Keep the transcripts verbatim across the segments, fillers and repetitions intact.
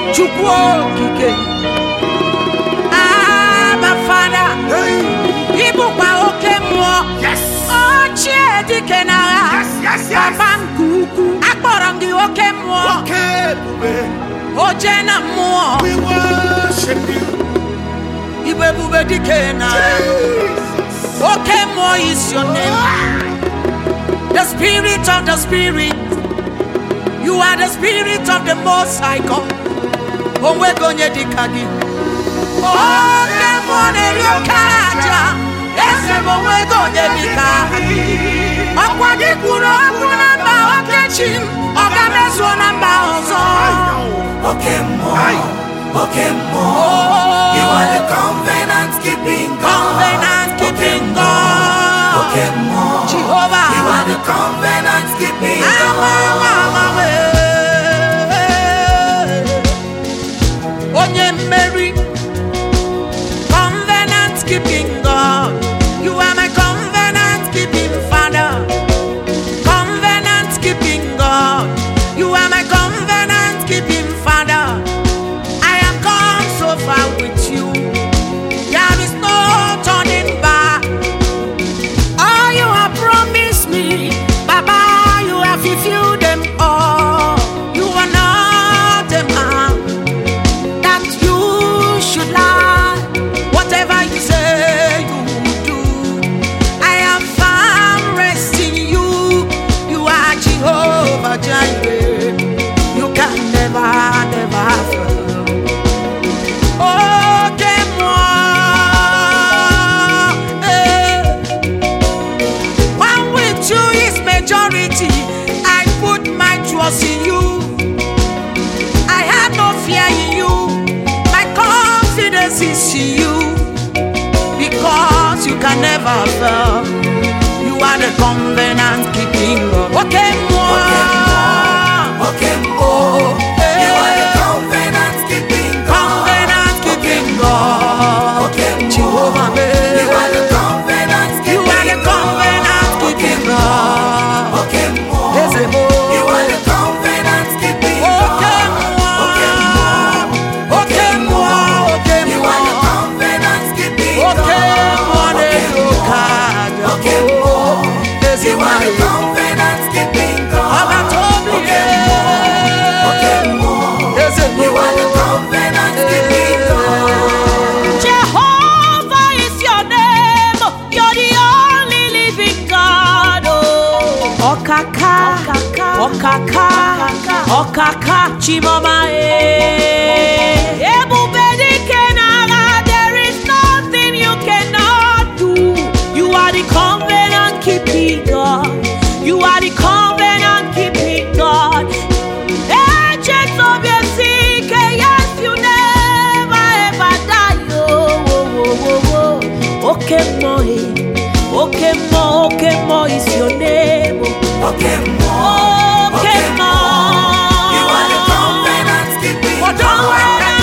Chukwu Abba Father, Ibupa Okemo, Yes. Ochie Dikenara, Yes, yes, yes. Babanguku, Akborangi Okemo, Okay, Ojena Mo, we worship you. Ibe Bube Dikenara, Jesus. Okemo is your name. The Spirit of the Spirit. You are the Spirit of the Most High God. Onwegonye dikagi. Oh, demone riokaja. Ese onwegonye dikagi. Okwadi kuro kunamba okechim. Ogamezo namba ozo. Okemo, Okemo, you are the covenant keeping God. Covenant keeping God. Okemo, Jehovah, you are the covenant keeping God. Onye Mary, covenant keeping God. You are my covenant keeping Father. Covenant keeping God. You are my covenant keeping Father. I have come so far with you. There is no turning back. All you have promised me, Baba, you have fulfilled them all. You are not a man that you should lie. Whatever you say, you will do. I am found rest in you. You are Jehovah Jireh. You can never, never fail. Okay, moi, eh. One with you is majority. I put my trust in you. I have no fear in you. My confidence is in you. Because you can never fail. You are the covenant keeping God. Okay, moi. Okemo, Oh, you are the eh. covenant keeping God. Covenant keeping God. Okemo, Jehovah, you are the covenant you are the keeping covenant keeping God. Okemo, Ezebo. you are the covenant keeping God. Okay, moi. Okay, moi. Okay, You are the moi. covenant keeping Okay, moi. God. Okemo, you are the covenant keeping God. Ọba tó bí yé. Okemo, Ezebo. you are the covenant keeping God. Jehovah is your name. You're the only living God. Oh. Okaka, Okaka, Okaka, Chimoma. Ebube dikenara, there is nothing you cannot do. You are the covenant keeping God. You are the covenant keeping God. Agents of your sick, yes, you never ever die. Oh, oh, oh, oh. Okay, mo, okay, mo, okay, mo is your name. Okemo, Okay, mo. you are the covenant keeping Oh, don't worry,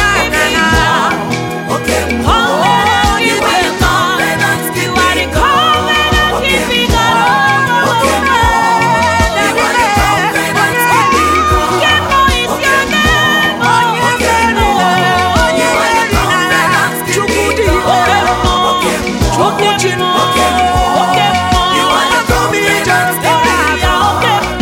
Okemo, covenant you are the keeping God. covenant You are the keeping God. covenant keeping God. Okemo, you are the covenant keeping God. Okay, mo is your name. Oh, Okemo, you are the covenant keeping God. Okemo, you are the covenant keeping God.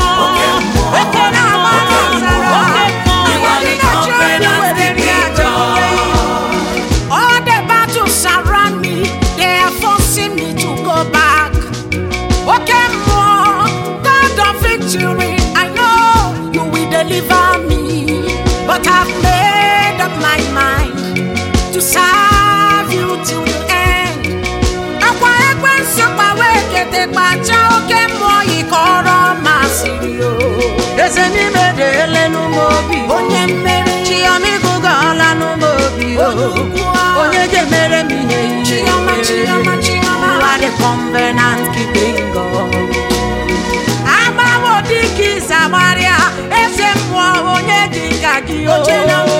All the battles surround me, they are forcing me to go back. Okay, more God of victory, I know you will deliver me, but I've made up my mind to serve you till the end. Akwa ekwensu pawe kete pacha oke mo ikoro masiri o. Eze ni medele nu mobi. Onye mere Chiyomi gugala nu mobi o. Onye je mere mi he. Chiyoma, Chiyoma, Chiyoma. You are the covenant keeping God. Abawo diki Samaria. Eze mwa onye dika gi o.